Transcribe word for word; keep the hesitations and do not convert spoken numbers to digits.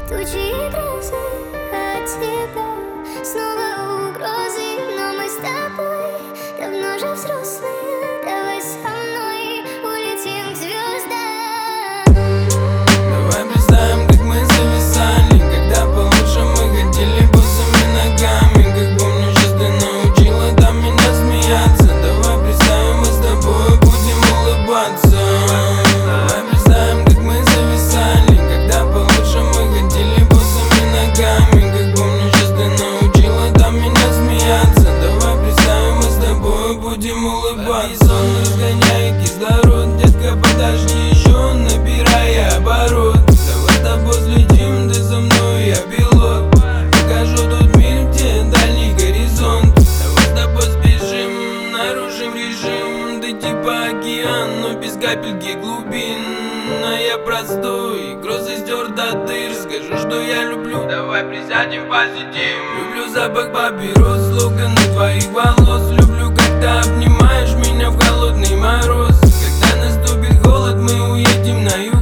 тучи и грозы от тебя, снова угрозы. Но мы с тобой давно же взрослые. Давай со мной улетим к звездам. Давай представим, как мы зависали, когда получше мы ходили босыми ногами. Как помню, сейчас ты научила там меня смеяться. Давай представим, мы с тобой будем улыбаться. Давай представим, как мы зависали, когда получше мы ходили босыми ногами. Как помню, сейчас ты научила там меня смеяться. Давай представим, мы с тобой будем улыбаться. Сон разгоняет кислород, детка, подожди еще, набирая оборот. Давай с тобой слетим, ты за мной, я пилот. Покажу тот мир, где дальний горизонт. Давай с тобой сбежим, нарушим режим. Ты типа океан, но без капельки глубин. А я простой, грозы стер до дыр. Скажу, что я люблю, давай присядем, посидим. Люблю запах папирос, локоны твоих волос. Люблю, когда обнимаешь меня в холодный мороз. Когда наступит холод, мы уедем на юг.